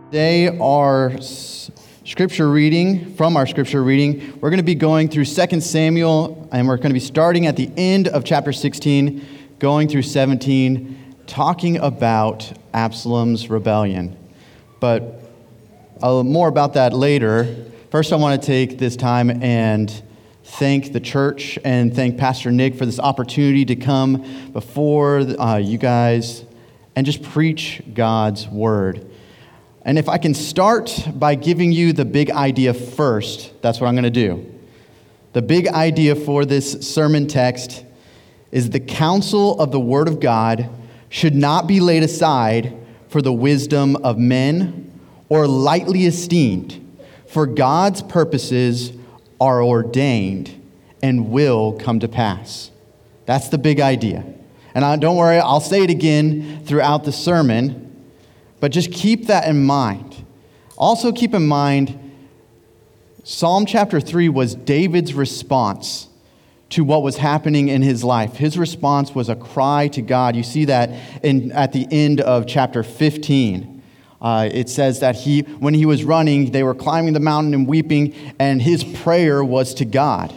Today, our scripture reading, we're going to be going through 2 Samuel, and we're going to be starting at the end of chapter 16, going through 17, talking about Absalom's rebellion. But more about that later. First, I want to take this time and thank the church and thank Pastor Nick for this opportunity to come before you guys and just preach God's word. And if I can start by giving you the big idea first, that's what I'm going to do. The big idea for this sermon text is the counsel of the Word of God should not be laid aside for the wisdom of men or lightly esteemed, for God's purposes are ordained and will come to pass. That's the big idea. And don't worry, I'll say it again throughout the sermon. But just keep that in mind. Also keep in mind, Psalm chapter 3 was David's response to what was happening in his life. His response was a cry to God. You see that at the end of chapter 15. It says that when he was running, they were climbing the mountain and weeping, and his prayer was to God.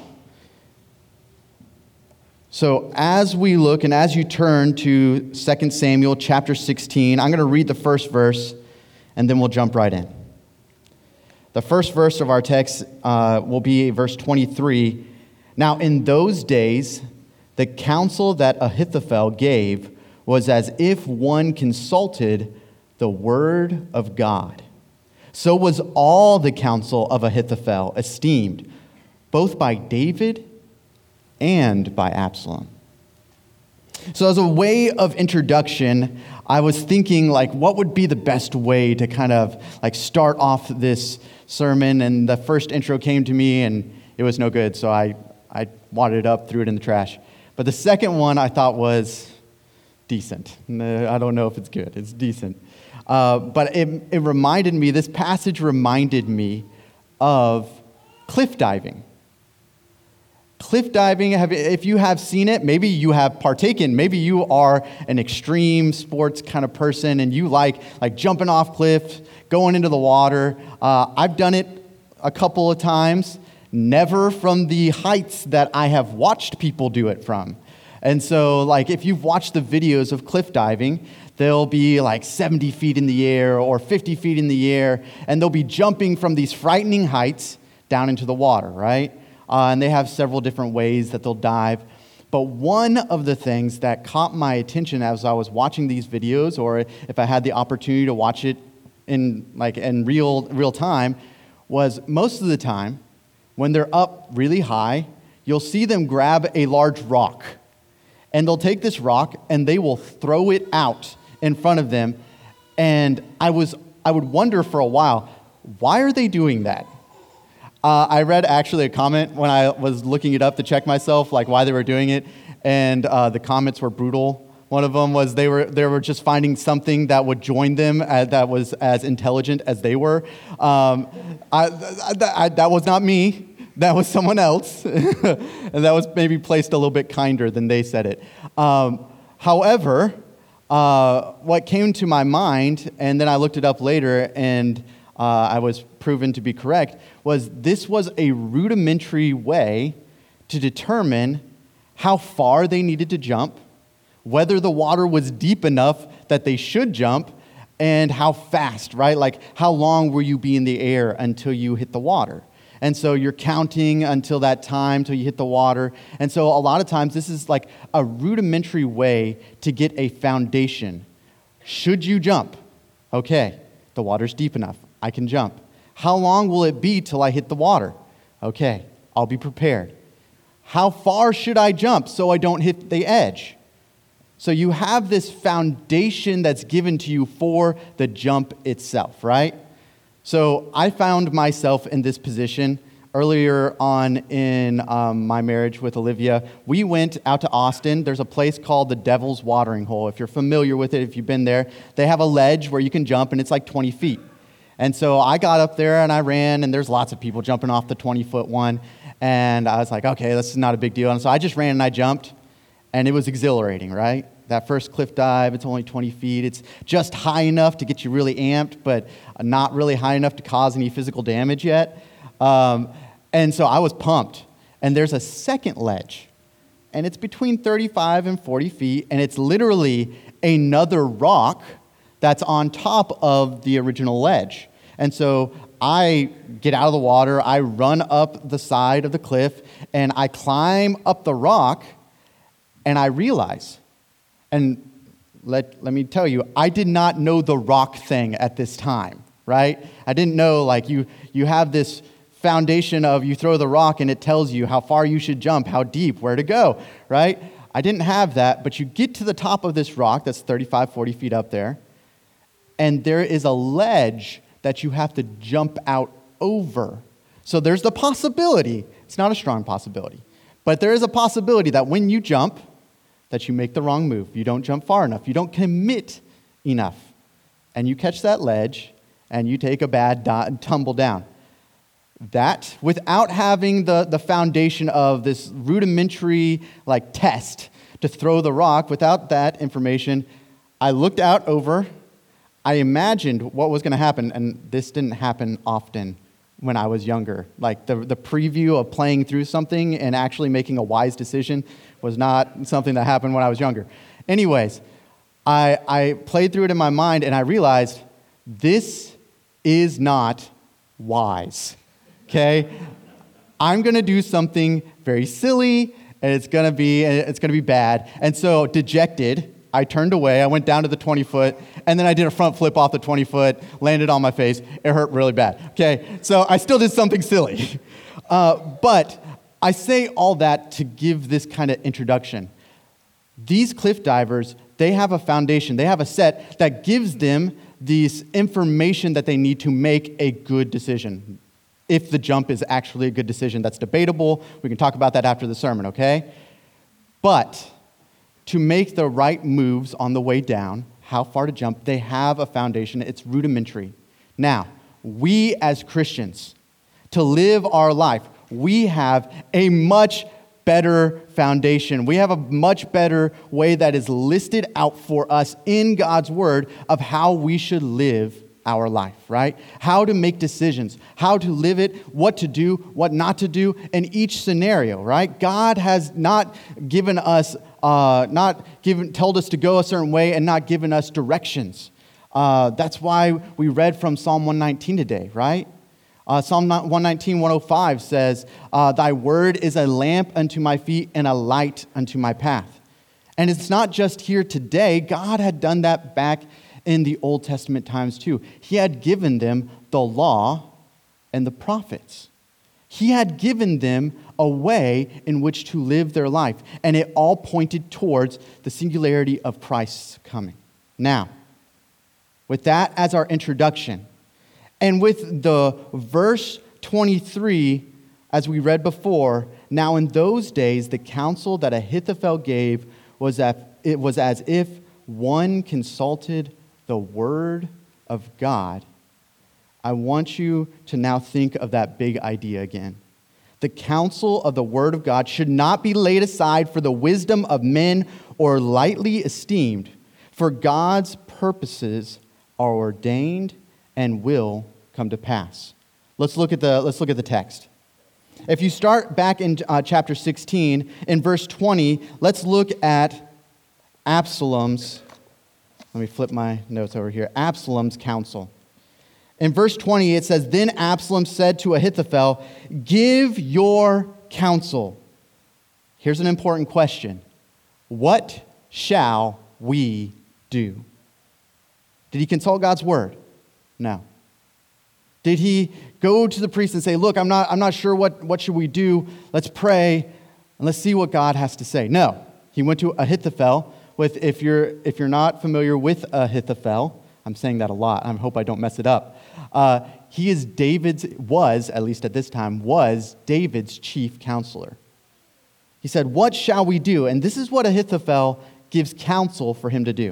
So as we look and as you turn to 2 Samuel chapter 16, I'm going to read the first verse and then we'll jump right in. The first verse of our text will be verse 23. Now in those days, the counsel that Ahithophel gave was as if one consulted the word of God. So was all the counsel of Ahithophel esteemed, both by David and by Absalom. So as a way of introduction, I was thinking, what would be the best way to kind of start off this sermon? And the first intro came to me, and it was no good, so I wadded it up, threw it in the trash. But the second one I thought was decent. I don't know if it's good. It's decent. But this passage reminded me of cliff diving. Cliff diving, if you have seen it, maybe you have partaken, maybe you are an extreme sports kind of person and you like jumping off cliffs, going into the water. I've done it a couple of times, never from the heights that I have watched people do it from. And so if you've watched the videos of cliff diving, they'll be 70 feet in the air or 50 feet in the air, and they'll be jumping from these frightening heights down into the water, right? And they have several different ways that they'll dive. But one of the things that caught my attention as I was watching these videos, or if I had the opportunity to watch it in real time, was most of the time when they're up really high, you'll see them grab a large rock. And they'll take this rock and they will throw it out in front of them. And I would wonder for a while, why are they doing that? I read actually a comment when I was looking it up to check myself, why they were doing it, and the comments were brutal. One of them was they were just finding something that would join them that was as intelligent as they were. That was not me. That was someone else, and that was maybe placed a little bit kinder than they said it. However, what came to my mind, and then I looked it up later, and I was proven to be correct, this was a rudimentary way to determine how far they needed to jump, whether the water was deep enough that they should jump, and how fast, right? How long will you be in the air until you hit the water? And so you're counting until that time, till you hit the water. And so a lot of times this is a rudimentary way to get a foundation. Should you jump? Okay, the water's deep enough. I can jump. How long will it be till I hit the water? Okay, I'll be prepared. How far should I jump so I don't hit the edge? So you have this foundation that's given to you for the jump itself, right? So I found myself in this position earlier on in my marriage with Olivia. We went out to Austin. There's a place called the Devil's Watering Hole. If you're familiar with it, if you've been there, they have a ledge where you can jump, and it's 20 feet. And so I got up there and I ran, and there's lots of people jumping off the 20-foot one. And I was like, okay, this is not a big deal. And so I just ran and I jumped. And it was exhilarating, right? That first cliff dive, it's only 20 feet. It's just high enough to get you really amped, but not really high enough to cause any physical damage yet. And so I was pumped. And there's a second ledge. And it's between 35 and 40 feet. And it's literally another rock that's on top of the original ledge. And so I get out of the water. I run up the side of the cliff. And I climb up the rock. And I realize, and let me tell you, I did not know the rock thing at this time, right? I didn't know, like, you have this foundation of you throw the rock and it tells you how far you should jump, how deep, where to go, right? I didn't have that, but you get to the top of this rock that's 35, 40 feet up there, and there is a ledge that you have to jump out over. So there's the possibility, it's not a strong possibility, but there is a possibility that when you jump, that you make the wrong move. You don't jump far enough. You don't commit enough. And you catch that ledge, and you take a bad tumble down. That, without having the foundation of this rudimentary test to throw the rock, without that information, I looked out over, I imagined what was going to happen, and this didn't happen often when I was younger. Like the preview of playing through something and actually making a wise decision was not something that happened when I was younger. Anyways, I played through it in my mind and I realized this is not wise, okay? I'm going to do something very silly and it's going to be bad. And so dejected, I turned away, I went down to the 20-foot, and then I did a front flip off the 20-foot, landed on my face. It hurt really bad, okay? So I still did something silly. But I say all that to give this kind of introduction. These cliff divers, they have a foundation, they have a set that gives them this information that they need to make a good decision. If the jump is actually a good decision, that's debatable. We can talk about that after the sermon, okay? But to make the right moves on the way down, how far to jump, they have a foundation. It's rudimentary. Now, we as Christians, to live our life, we have a much better foundation. We have a much better way that is listed out for us in God's Word of how we should live our life, right? How to make decisions, how to live it, what to do, what not to do in each scenario, right? God has not given us, told us to go a certain way and not given us directions. That's why we read from Psalm 119 today, right? Psalm 119, 105 says, "Thy word is a lamp unto my feet and a light unto my path." And it's not just here today. God had done that back in the Old Testament times too. He had given them the law and the prophets. He had given them a way in which to live their life, and it all pointed towards the singularity of Christ's coming. Now, with that as our introduction, and with the verse 23, as we read before, now in those days the counsel that Ahithophel gave was as if one consulted the word of God. I want you to now think of that big idea again. The counsel of the word of God should not be laid aside for the wisdom of men or lightly esteemed, for God's purposes are ordained and will come to pass. Let's look at the text. If you start back in chapter 16, in verse 20, let's look at Absalom's. Let me flip my notes over here. Absalom's counsel. In verse 20, it says, "Then Absalom said to Ahithophel, 'Give your counsel.'" Here's an important question. What shall we do? Did he consult God's word? No. Did he go to the priest and say, "Look, I'm not sure what should we do? Let's pray and let's see what God has to say"? No. He went to Ahithophel. If you're not familiar with Ahithophel, I'm saying that a lot. I hope I don't mess it up. He is at least at this time, was David's chief counselor. He said, "What shall we do?" And this is what Ahithophel gives counsel for him to do.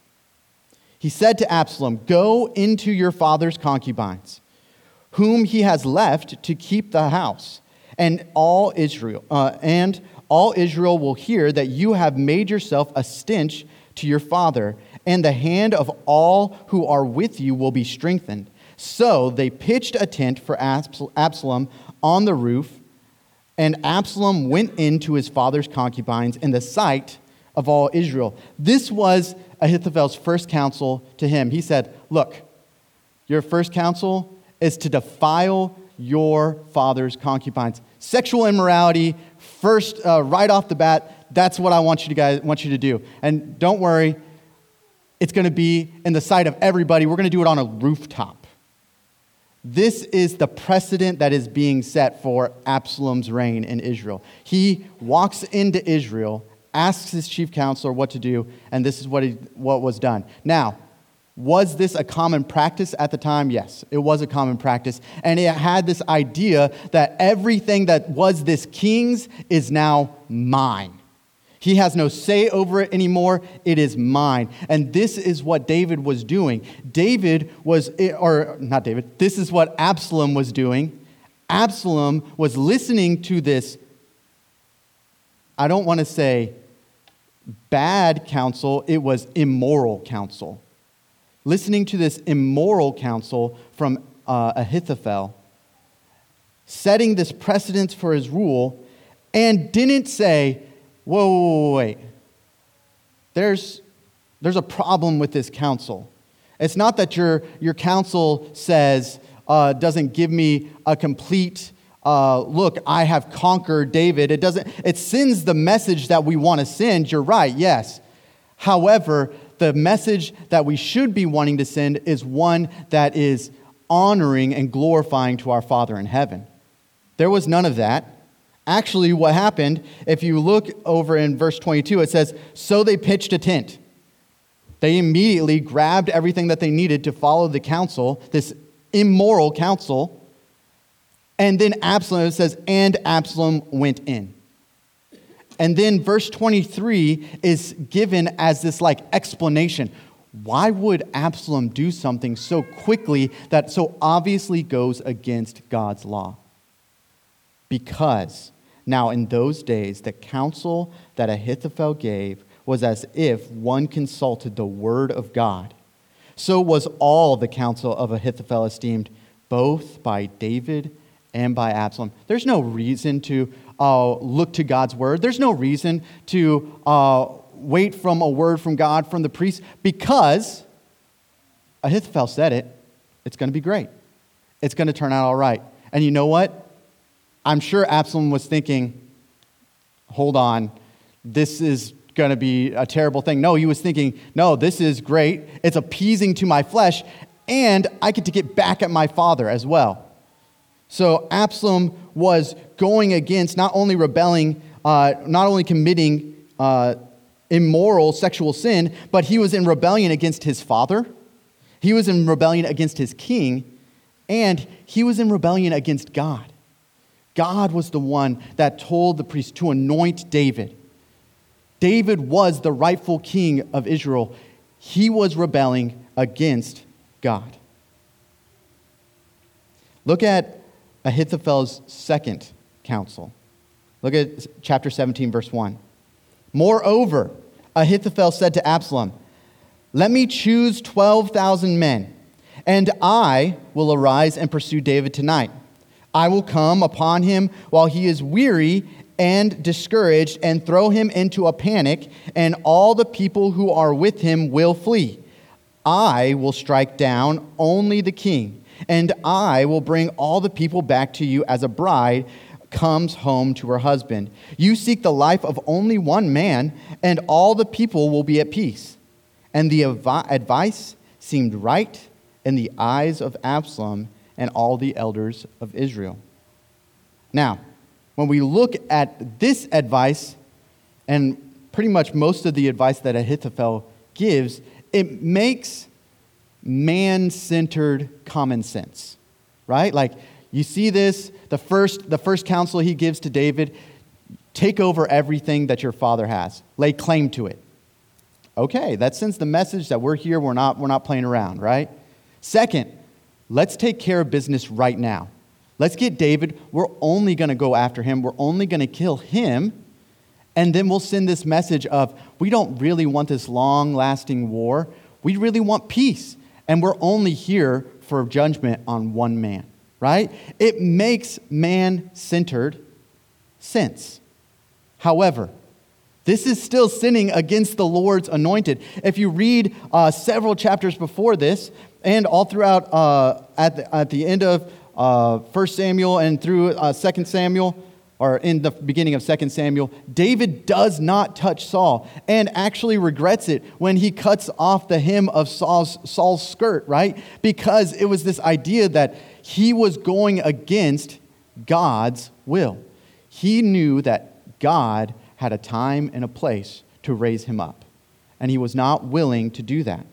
He said to Absalom, "Go into your father's concubines, whom he has left to keep the house, and all all Israel will hear that you have made yourself a stench to your father, and the hand of all who are with you will be strengthened. So they pitched a tent for Absalom on the roof, and Absalom went into his father's concubines in the sight of all Israel. This was Ahithophel's first counsel to him. He said, look, your first counsel is to defile your father's concubines. Sexual immorality, first, right off the bat, that's what I want you to do. And don't worry, it's going to be in the sight of everybody. We're going to do it on a rooftop. This is the precedent that is being set for Absalom's reign in Israel. He walks into Israel, asks his chief counselor what to do, and this is what was done. Now, was this a common practice at the time? Yes, it was a common practice. And it had this idea that everything that was this king's is now mine. He has no say over it anymore. It is mine. And this is what David was doing. This is what Absalom was doing. Absalom was listening to this, I don't want to say bad counsel, it was immoral counsel. Listening to this immoral counsel from Ahithophel, setting this precedence for his rule, and didn't say, whoa, wait. There's a problem with this counsel. It's not that your counsel says, doesn't give me a complete look, I have conquered David. It sends the message that we want to send. You're right, yes. However, the message that we should be wanting to send is one that is honoring and glorifying to our Father in heaven. There was none of that. Actually, what happened, if you look over in verse 22, it says, so they pitched a tent. They immediately grabbed everything that they needed to follow the counsel, this immoral counsel. And then Absalom, it says, and Absalom went in. And then verse 23 is given as this explanation. Why would Absalom do something so quickly that so obviously goes against God's law? Because now in those days, the counsel that Ahithophel gave was as if one consulted the word of God. So was all the counsel of Ahithophel esteemed, both by David and by Absalom. There's no reason to look to God's word. There's no reason to wait from a word from God, from the priest, because Ahithophel said it. It's going to be great. It's going to turn out all right. And you know what? I'm sure Absalom was thinking, hold on, this is going to be a terrible thing. No, he was thinking, no, this is great. It's appeasing to my flesh, and I get to get back at my father as well. So Absalom was going against not only rebelling, not only committing immoral sexual sin, but he was in rebellion against his father. He was in rebellion against his king, and he was in rebellion against God. God was the one that told the priest to anoint David. David was the rightful king of Israel. He was rebelling against God. Look at Ahithophel's second counsel. Look at chapter 17, verse 1. Moreover, Ahithophel said to Absalom, let me choose 12,000 men, and I will arise and pursue David tonight. I will come upon him while he is weary and discouraged and throw him into a panic, and all the people who are with him will flee. I will strike down only the king, and I will bring all the people back to you as a bride comes home to her husband. You seek the life of only one man, and all the people will be at peace. And the advice seemed right in the eyes of Absalom and all the elders of Israel. Now, when we look at this advice, and pretty much most of the advice that Ahithophel gives, it makes man-centered common sense, right? Like, you see this, the first counsel he gives to David, take over everything that your father has. Lay claim to it. Okay, that sends the message that we're here, we're not playing around, right? Second, let's take care of business right now. Let's get David. We're only going to go after him. We're only going to kill him. And then we'll send this message of, we don't really want this long-lasting war. We really want peace. And we're only here for judgment on one man, right? It makes man-centered sense. However, this is still sinning against the Lord's anointed. If you read several chapters before this, and all throughout at the end of 1 Samuel and through 2 Samuel, or in the beginning of 2 Samuel, David does not touch Saul and actually regrets it when he cuts off the hem of Saul's skirt, right? Because it was this idea that he was going against God's will. He knew that God had a time and a place to raise him up, and he was not willing to do that.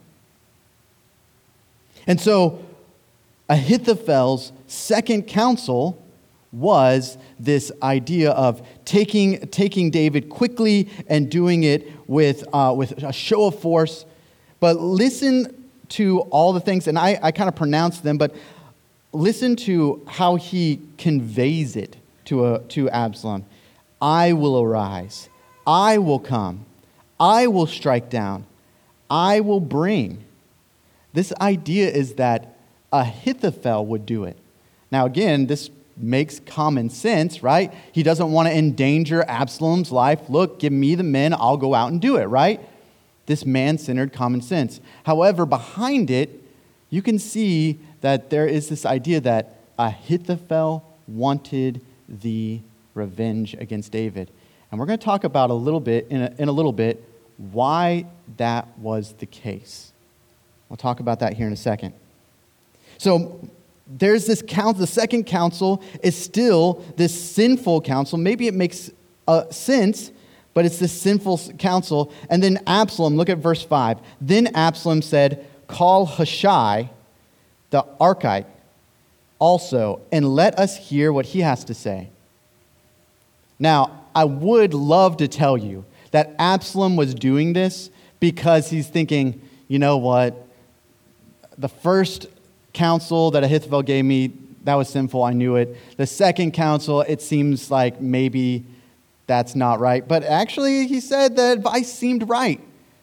And so Ahithophel's second counsel was this idea of taking David quickly and doing it with a show of force. But listen to all the things, and I kind of pronounce them, but listen to how he conveys it to Absalom. I will arise. I will come. I will strike down. I will bring. This idea is that Ahithophel would do it. Now again, this makes common sense, right? He doesn't want to endanger Absalom's life. Look, give me the men, I'll go out and do it, right? This man-centered common sense. However, behind it, you can see that there is this idea that Ahithophel wanted the revenge against David. And we're going to talk about a little bit, in a little bit, why that was the case. We'll talk about that here in a second. So there's this counsel. The second counsel is still this sinful counsel. Maybe it makes sense, but it's this sinful counsel. And then Absalom, look at verse 5. Then Absalom said, call Hushai, the Archite, also, and let us hear what he has to say. Now, I would love to tell you that Absalom was doing this because he's thinking, you know what, the first counsel that Ahithophel gave me, that was sinful, I knew it. The second counsel, it seems like maybe that's not right. But actually, he said the advice seemed right.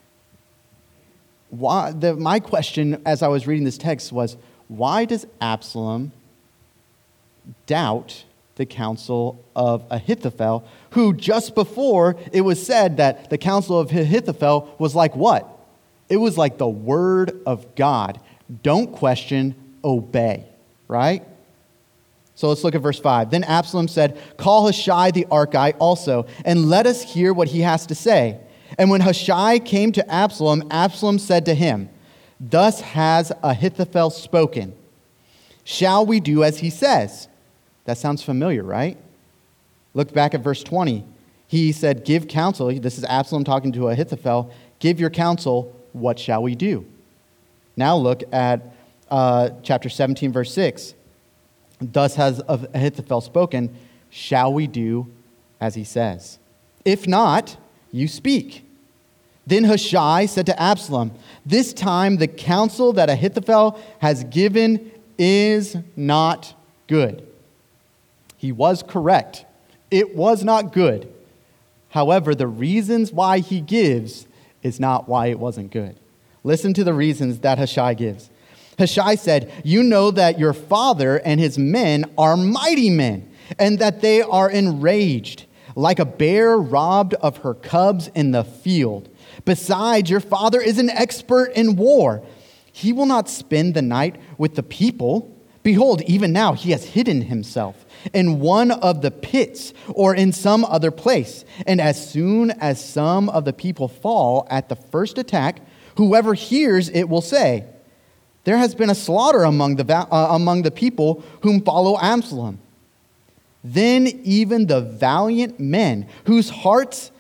My question as I was reading this text was, why does Absalom doubt the counsel of Ahithophel, who just before it was said that the counsel of Ahithophel was like what? It was like the word of God. Don't question, obey, right? So let's look at verse 5. Then Absalom said, call Hushai the Archite also, and let us hear what he has to say. And when Hushai came to Absalom, Absalom said to him, thus has Ahithophel spoken. Shall we do as he says? That sounds familiar, right? Look back at verse 20. He said, give counsel. This is Absalom talking to Ahithophel. Give your counsel. What shall we do? Now look at chapter 17, verse 6. Thus has Ahithophel spoken. Shall we do as he says? If not, you speak. Then Hushai said to Absalom, this time the counsel that Ahithophel has given is not good. He was correct. It was not good. However, the reasons why he gives is not why it wasn't good. Listen to the reasons that Hushai gives. Hushai said, you know that your father and his men are mighty men, and that they are enraged, like a bear robbed of her cubs in the field. Besides, your father is an expert in war. He will not spend the night with the people. Behold, even now he has hidden himself in one of the pits or in some other place. And as soon as some of the people fall at the first attack, whoever hears it will say, there has been a slaughter among the people whom follow Absalom. Then even the valiant men whose heart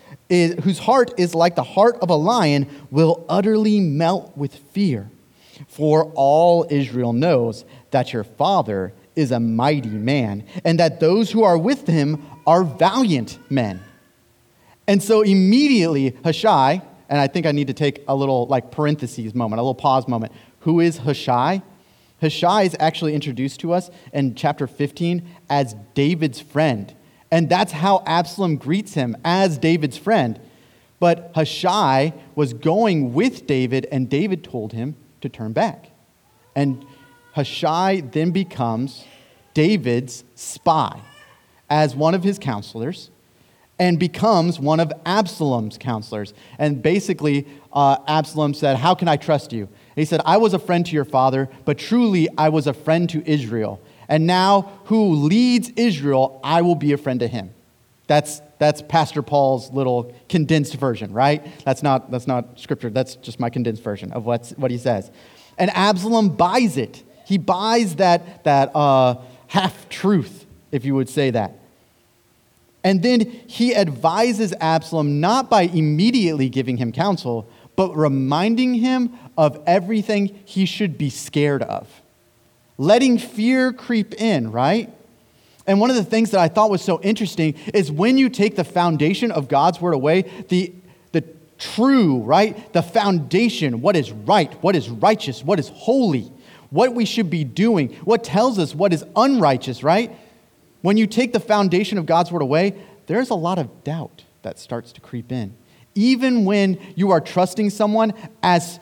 is like the heart of a lion will utterly melt with fear. For all Israel knows that your father is a mighty man, and that those who are with him are valiant men. And so immediately Hushai, and I think I need to take a little parentheses moment, a little pause moment. Who is Hushai? Hushai is actually introduced to us in chapter 15 as David's friend. And that's how Absalom greets him as David's friend. But Hushai was going with David, and David told him to turn back. And Hushai then becomes David's spy as one of his counselors and becomes one of Absalom's counselors. And basically, Absalom said, "How can I trust you?" And he said, "I was a friend to your father, but truly I was a friend to Israel. And now who leads Israel, I will be a friend to him." That's Pastor Paul's little condensed version, right? That's not scripture. That's just my condensed version of what he says. And Absalom buys it. He buys that half-truth, if you would say that. And then he advises Absalom not by immediately giving him counsel, but reminding him of everything he should be scared of. Letting fear creep in, right? And one of the things that I thought was so interesting is when you take the foundation of God's word away, the true, right? The foundation, what is right, what is righteous, what is holy, what we should be doing, what tells us what is unrighteous, right? When you take the foundation of God's word away, there's a lot of doubt that starts to creep in. Even when you are trusting someone as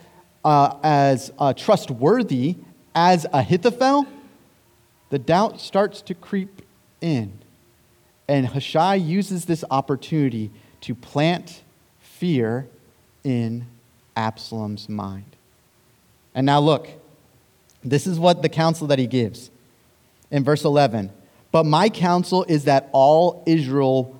trustworthy as Ahithophel, the doubt starts to creep in. And Hushai uses this opportunity to plant fear in Absalom's mind. And now look, this is what the counsel that he gives. In verse 11, "But my counsel is that all Israel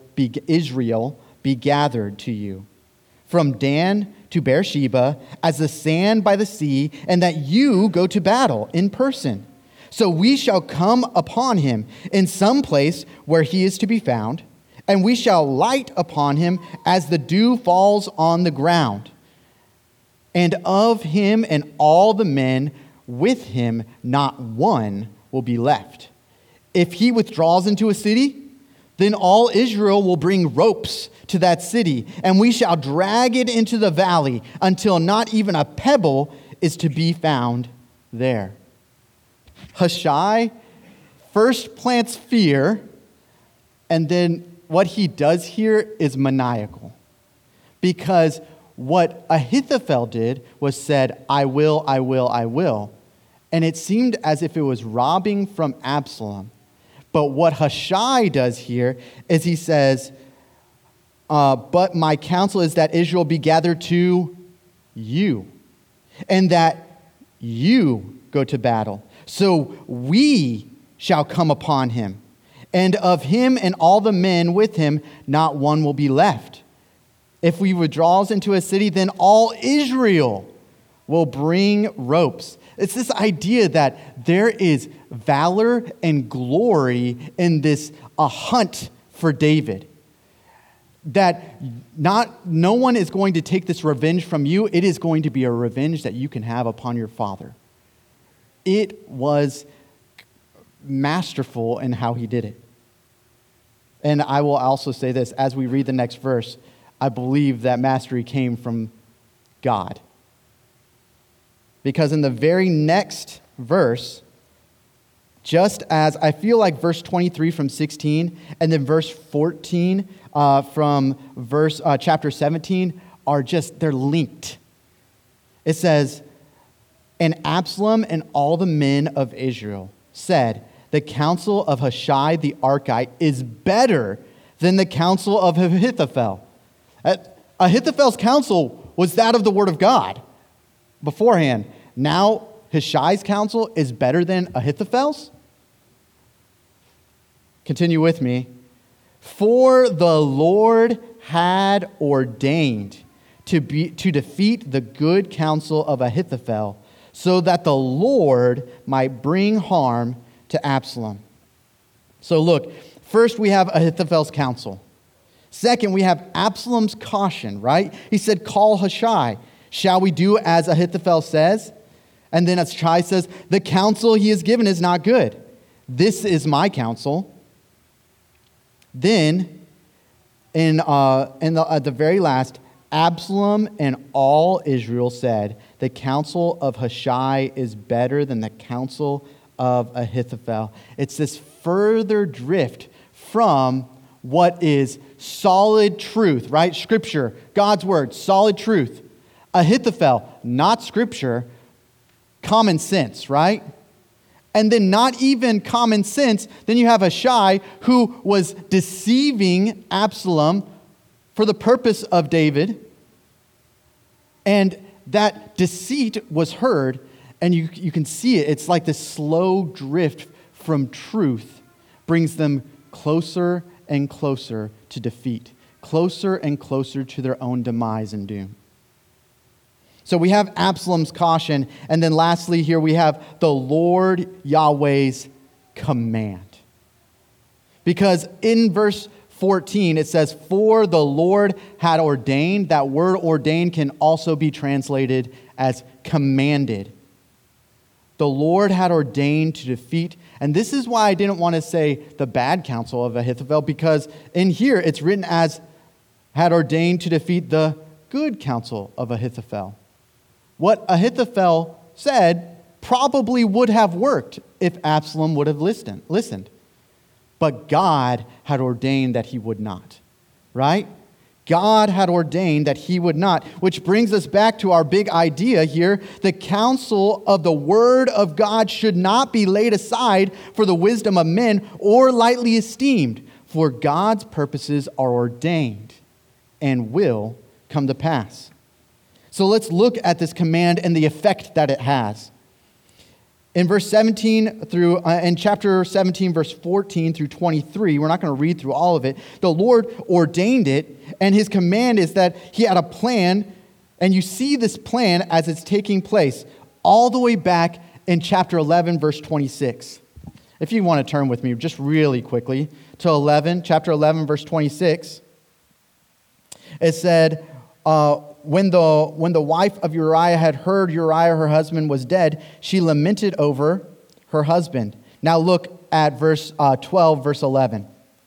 be gathered to you, from Dan to Beersheba, as the sand by the sea, and that you go to battle in person. So we shall come upon him in some place where he is to be found, and we shall light upon him as the dew falls on the ground. And of him and all the men with him, not one will be left. If he withdraws into a city, then all Israel will bring ropes to that city, and we shall drag it into the valley until not even a pebble is to be found there." Hushai first plants fear, and then what he does here is maniacal. Because what Ahithophel did was said, "I will, I will, I will." And it seemed as if it was robbing from Absalom. But what Hushai does here is he says, "But my counsel is that Israel be gathered to you, and that you go to battle. So we shall come upon him, and of him and all the men with him, not one will be left. If he withdraws into a city, then all Israel will bring ropes." It's this idea that there is valor and glory in this hunt for David. That no one is going to take this revenge from you. It is going to be a revenge that you can have upon your father. It was masterful in how he did it. And I will also say this, as we read the next verse, I believe that mastery came from God. Because in the very next verse, just as I feel like verse 23 from 16 and then verse 14 from chapter 17 they're linked. It says, "And Absalom and all the men of Israel said, the counsel of Hushai the Archite is better than the counsel of Ahithophel." Ahithophel's counsel was that of the word of God beforehand. Now Hushai's counsel is better than Ahithophel's? Continue with me. "For the Lord had ordained to defeat the good counsel of Ahithophel, so that the Lord might bring harm to Absalom." So look, first we have Ahithophel's counsel. Second, we have Absalom's caution, right? He said, "Call Hushai. Shall we do as Ahithophel says?" And then Hushai says, "The counsel he has given is not good. This is my counsel." Then, at the very last, Absalom and all Israel said, "The counsel of Hushai is better than the counsel of Ahithophel." It's this further drift from what is solid truth, right? Scripture, God's word, solid truth. Ahithophel, not scripture, common sense, right? And then not even common sense, then you have Hushai who was deceiving Absalom for the purpose of David. And that deceit was heard, and you can see it. It's like this slow drift from truth brings them closer and closer to defeat, closer and closer to their own demise and doom. So we have Absalom's caution, and then lastly here we have the Lord Yahweh's command. Because in verse 14 it says, "For the Lord had ordained." That word ordained can also be translated as commanded. The Lord had ordained to defeat. And this is why I didn't want to say the bad counsel of Ahithophel, because in here it's written as had ordained to defeat the good counsel of Ahithophel. What Ahithophel said probably would have worked if Absalom would have listened. But God had ordained that he would not, right? God had ordained that he would not, which brings us back to our big idea here. The counsel of the word of God should not be laid aside for the wisdom of men or lightly esteemed, for God's purposes are ordained and will come to pass. So let's look at this command and the effect that it has. In verse 17 through, in chapter 17, verse 14 through 23, we're not going to read through all of it. The Lord ordained it, and his command is that he had a plan, and you see this plan as it's taking place all the way back in chapter 11, verse 26. If you want to turn with me just really quickly to chapter 11, verse 26, it said, when the wife of Uriah had heard Uriah, her husband, was dead, she lamented over her husband. Now look at verse 12, verse 11.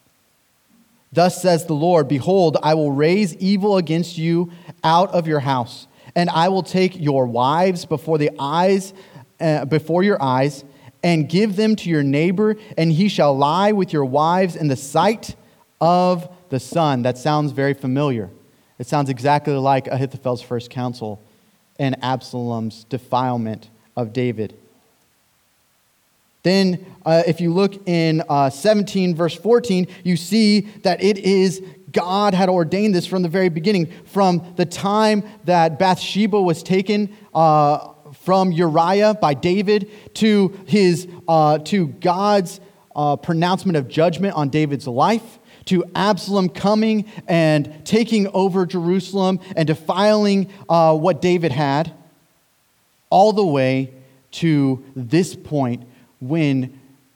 Thus says the Lord, behold, I will raise evil against you out of your house, and I will take your wives before your eyes, and give them to your neighbor, and he shall lie with your wives in the sight of the sun. That sounds very familiar. It sounds exactly like Ahithophel's first counsel and Absalom's defilement of David. Then, if you look in 17, verse 14, you see that it is God had ordained this from the very beginning, from the time that Bathsheba was taken from Uriah by David to God's pronouncement of judgment on David's life, to Absalom coming and taking over Jerusalem and defiling what David had, all the way to this point when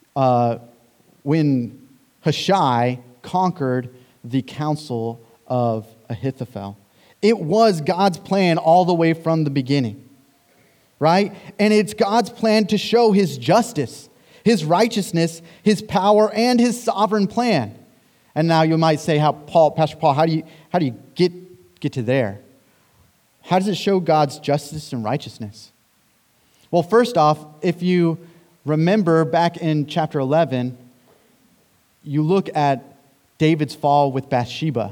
Hushai conquered the counsel of Ahithophel. It was God's plan all the way from the beginning, right? And it's God's plan to show his justice, his righteousness, his power, and his sovereign plan. And now you might say, Pastor Paul, how do you get to there? How does it show God's justice and righteousness? Well, first off, if you remember back in chapter 11, you look at David's fall with Bathsheba.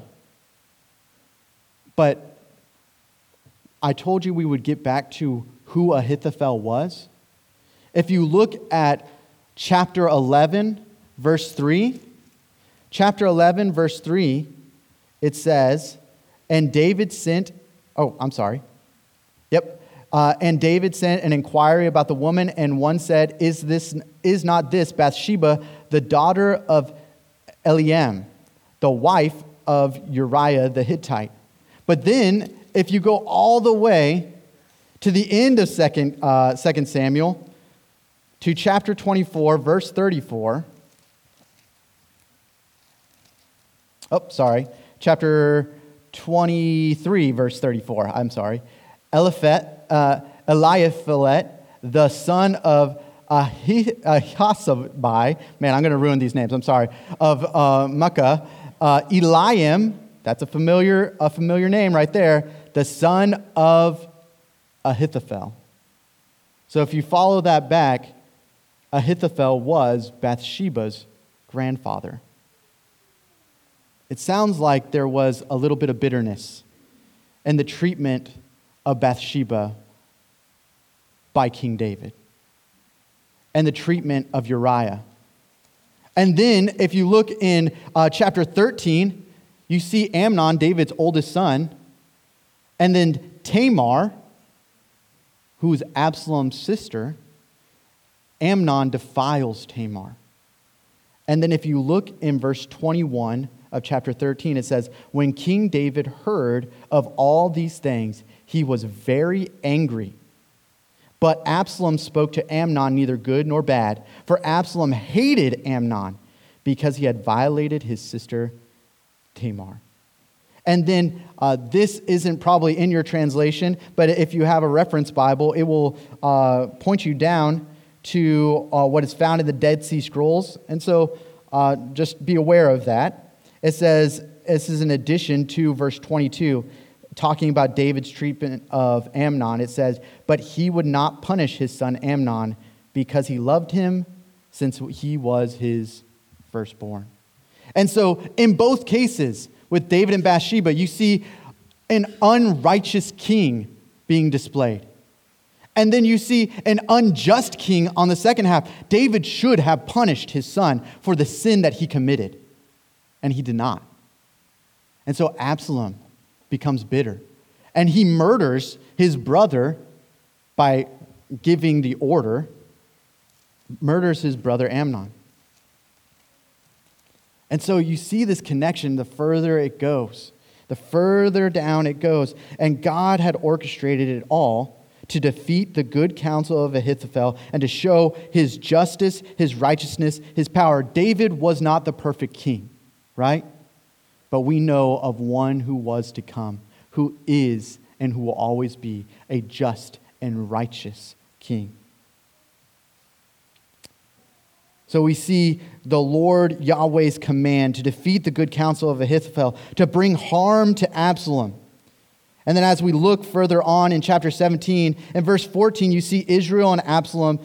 But I told you we would get back to who Ahithophel was. If you look at chapter 11, verse 3, chapter 11, verse 3, it says, and David sent an inquiry about the woman, and one said, is not this Bathsheba, the daughter of Eliam, the wife of Uriah the Hittite? But then, if you go all the way to the end of 2 Samuel, to chapter 24, verse 34, chapter 23, verse 34, Eliphalet, the son of Ahasbai, man, I'm going to ruin these names, I'm sorry, of Makkah, Eliam, that's a familiar name right there, the son of Ahithophel. So if you follow that back, Ahithophel was Bathsheba's grandfather. it sounds like there was a little bit of bitterness in the treatment of Bathsheba by King David and the treatment of Uriah. And then if you look in chapter 13, you see Amnon, David's oldest son, and then Tamar, who is Absalom's sister. Amnon defiles Tamar. And then if you look in verse 21 of chapter 13, it says, when King David heard of all these things, he was very angry. But Absalom spoke to Amnon neither good nor bad, for Absalom hated Amnon because he had violated his sister Tamar. And then this isn't probably in your translation, but if you have a reference Bible, it will point you down to what is found in the Dead Sea Scrolls. And so just be aware of that. It says, this is in addition to verse 22, talking about David's treatment of Amnon. It says, but he would not punish his son Amnon because he loved him since he was his firstborn. And so in both cases, with David and Bathsheba, you see an unrighteous king being displayed. And then you see an unjust king on the second half. David should have punished his son for the sin that he committed, and he did not. And so Absalom becomes bitter, and he murders his brother by giving the order, murders his brother Amnon. And so you see this connection the further it goes, the further down it goes. And God had orchestrated it all to defeat the good counsel of Ahithophel and to show his justice, his righteousness, his power. David was not the perfect king, right? But we know of one who was to come, who is and who will always be a just and righteous king. So we see the Lord Yahweh's command to defeat the good counsel of Ahithophel, to bring harm to Absalom. And then as we look further on in chapter 17, in verse 14, you see Israel and Absalom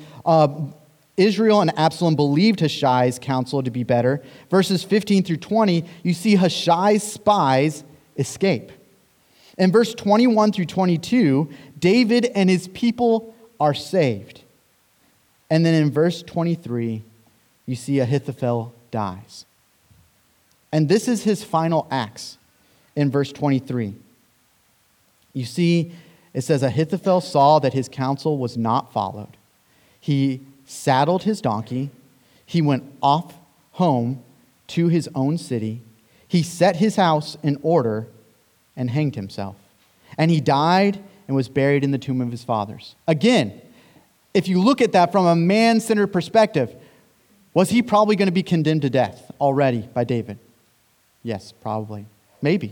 believed Hushai's counsel to be better. Verses 15 through 20, you see Hushai's spies escape. In verse 21 through 22, David and his people are saved. And then in verse 23, you see Ahithophel dies. And this is his final acts in verse 23. You see, it says, Ahithophel saw that his counsel was not followed. He saddled his donkey. He went off home to his own city. He set his house in order and hanged himself. And he died and was buried in the tomb of his fathers. Again, if you look at that from a man-centered perspective, was he probably going to be condemned to death already by David? Yes, probably. Maybe.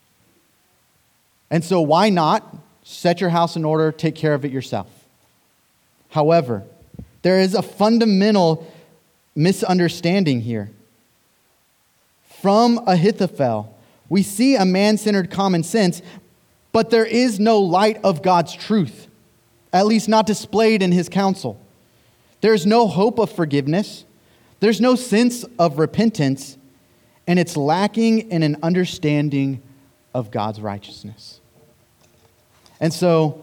And so why not set your house in order, take care of it yourself? However, there is a fundamental misunderstanding here. From Ahithophel, we see a man-centered common sense, but there is no light of God's truth, at least not displayed in his counsel. There's no hope of forgiveness. There's no sense of repentance, and it's lacking in an understanding of God's righteousness. And so,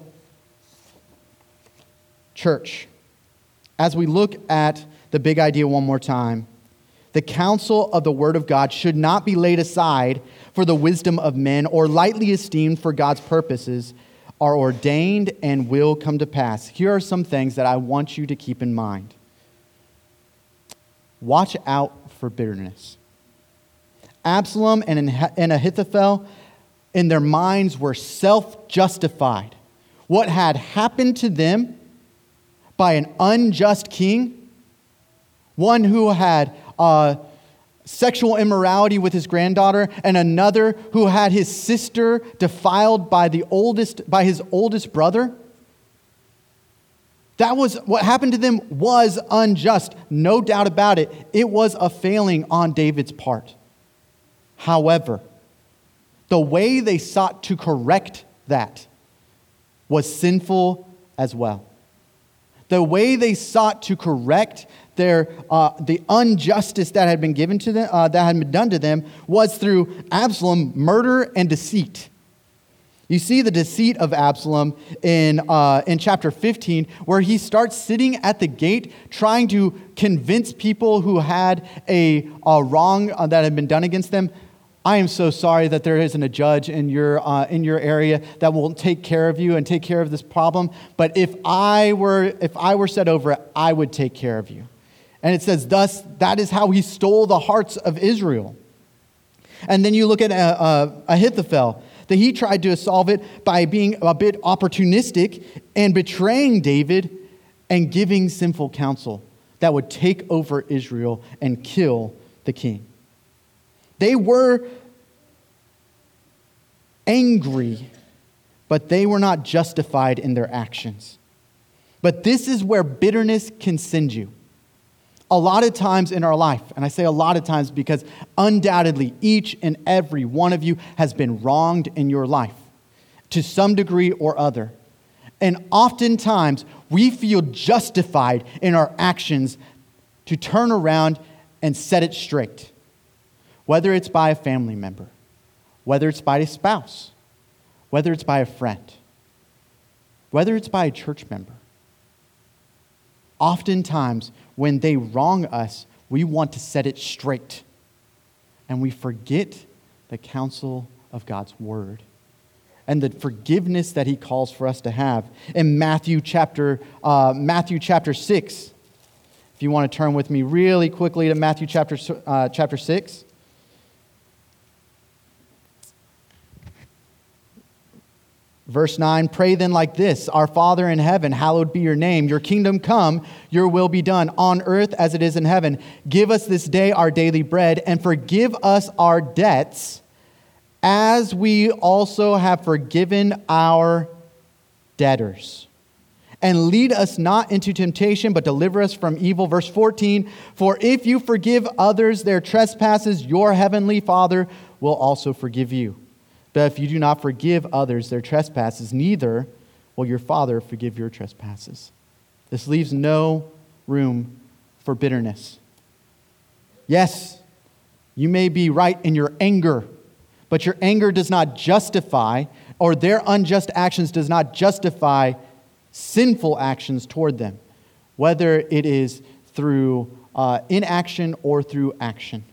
church, as we look at the big idea one more time, the counsel of the Word of God should not be laid aside for the wisdom of men or lightly esteemed for God's purposes are ordained and will come to pass. Here are some things that I want you to keep in mind. Watch out for bitterness. Absalom and Ahithophel, in their minds, were self-justified. What had happened to them by an unjust king, one who had sexual immorality with his granddaughter, and another who had his sister defiled by his oldest brother. That was what happened to them was unjust. No doubt about it. It was a failing on David's part. However, the way they sought to correct that was sinful as well. The way they sought to correct the injustice that had been given to them, that had been done to them, was through Absalom, murder and deceit. You see the deceit of Absalom in chapter 15, where he starts sitting at the gate trying to convince people who had a wrong that had been done against them. I am so sorry that there isn't a judge in your area that will take care of you and take care of this problem. But if I were set over it, I would take care of you. And it says, thus, that is how he stole the hearts of Israel. And then you look at Ahithophel, that he tried to solve it by being a bit opportunistic and betraying David and giving sinful counsel that would take over Israel and kill the king. They were angry, but they were not justified in their actions. But this is where bitterness can send you. A lot of times in our life, and I say a lot of times because undoubtedly each and every one of you has been wronged in your life to some degree or other. And oftentimes we feel justified in our actions to turn around and set it straight. Whether it's by a family member, whether it's by a spouse, whether it's by a friend, whether it's by a church member. Oftentimes, when they wrong us, we want to set it straight. And we forget the counsel of God's word and the forgiveness that he calls for us to have. In Matthew chapter 6, if you want to turn with me really quickly to Matthew chapter 6. Verse 9, pray then like this, our Father in heaven, hallowed be your name. Your kingdom come, your will be done on earth as it is in heaven. Give us this day our daily bread and forgive us our debts as we also have forgiven our debtors. And lead us not into temptation, but deliver us from evil. Verse 14, for if you forgive others their trespasses, your heavenly Father will also forgive you. But if you do not forgive others their trespasses, neither will your Father forgive your trespasses. This leaves no room for bitterness. Yes, you may be right in your anger, but your anger does not justify, or their unjust actions does not justify sinful actions toward them, whether it is through inaction or through action.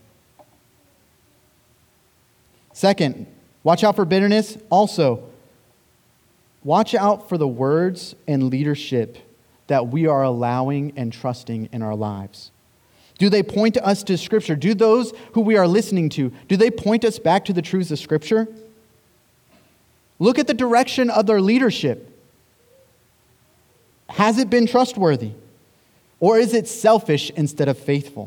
Second, watch out for bitterness. Also, watch out for the words and leadership that we are allowing and trusting in our lives. Do they point us to Scripture? Do those who we are listening to, do they point us back to the truths of Scripture? Look at the direction of their leadership. Has it been trustworthy? Or is it selfish instead of faithful?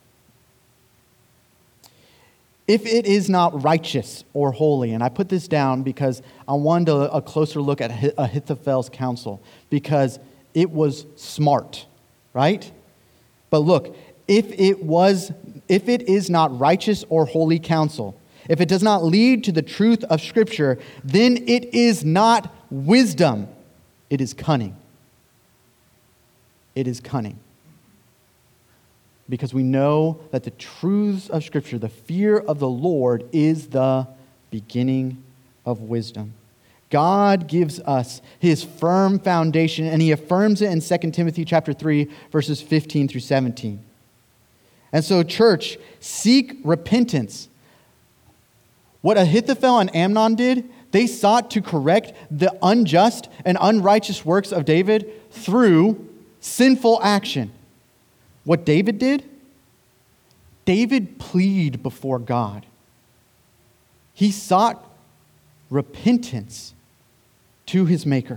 If it is not righteous or holy, and I put this down because I wanted a closer look at Ahithophel's counsel, because it was smart, right? But look, if it is not righteous or holy counsel, if it does not lead to the truth of Scripture, then it is not wisdom, it is cunning. It is cunning. Because we know that the truths of Scripture, the fear of the Lord, is the beginning of wisdom. God gives us his firm foundation, and he affirms it in 2 Timothy chapter 3, verses 15 through 17. And so, church, seek repentance. What Ahithophel and Amnon did, they sought to correct the unjust and unrighteous works of David through sinful action. What David did? David pleaded before God. He sought repentance to his Maker.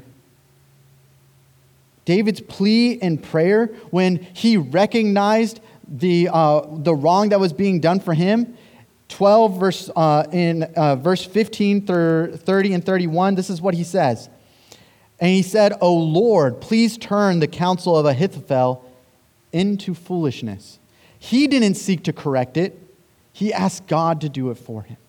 David's plea and prayer, when he recognized the wrong that was being done for him, 12 verse 15 through 30 and 31, this is what he says. And he said, O Lord, please turn the counsel of Ahithophel into foolishness. He didn't seek to correct it. He asked God to do it for him.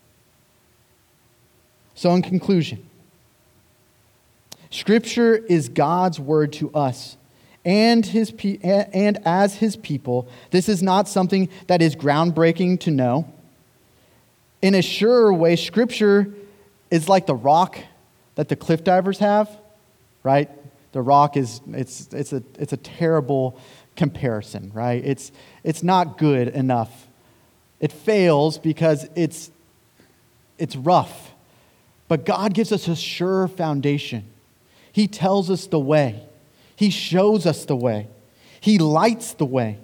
So in conclusion, Scripture is God's word to us, and as his people, this is not something that is groundbreaking to know. In a surer way, Scripture is like the rock that the cliff divers have, right? The rock it's a terrible comparison, right? It's not good enough. It fails because it's rough. But God gives us a sure foundation. He tells us the way. He shows us the way. He lights the way.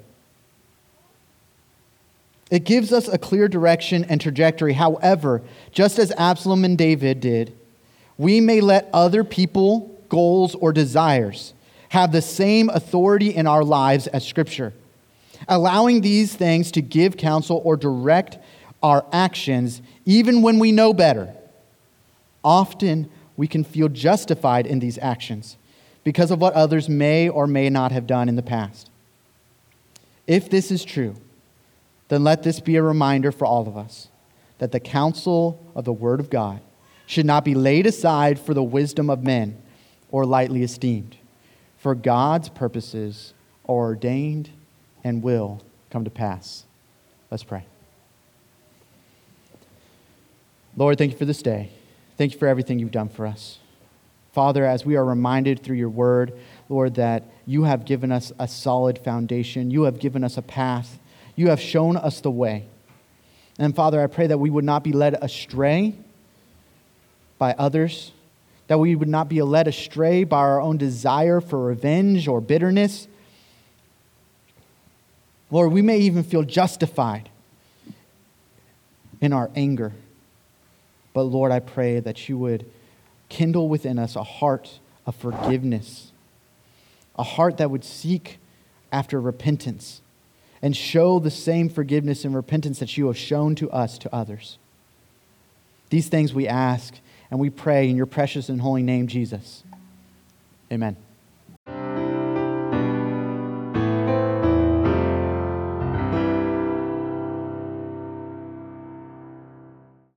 It gives us a clear direction and trajectory. However, just as Absalom and David did, we may let other people, goals, or desires have the same authority in our lives as Scripture. Allowing these things to give counsel or direct our actions, even when we know better. Often we can feel justified in these actions because of what others may or may not have done in the past. If this is true, then let this be a reminder for all of us that the counsel of the Word of God should not be laid aside for the wisdom of men or lightly esteemed. For God's purposes are ordained and will come to pass. Let's pray. Lord, thank you for this day. Thank you for everything you've done for us. Father, as we are reminded through your word, Lord, that you have given us a solid foundation. You have given us a path. You have shown us the way. And Father, I pray that we would not be led astray by others, that we would not be led astray by our own desire for revenge or bitterness. Lord, we may even feel justified in our anger. But Lord, I pray that you would kindle within us a heart of forgiveness, a heart that would seek after repentance and show the same forgiveness and repentance that you have shown to us to others. These things we ask and we pray in your precious and holy name, Jesus. Amen.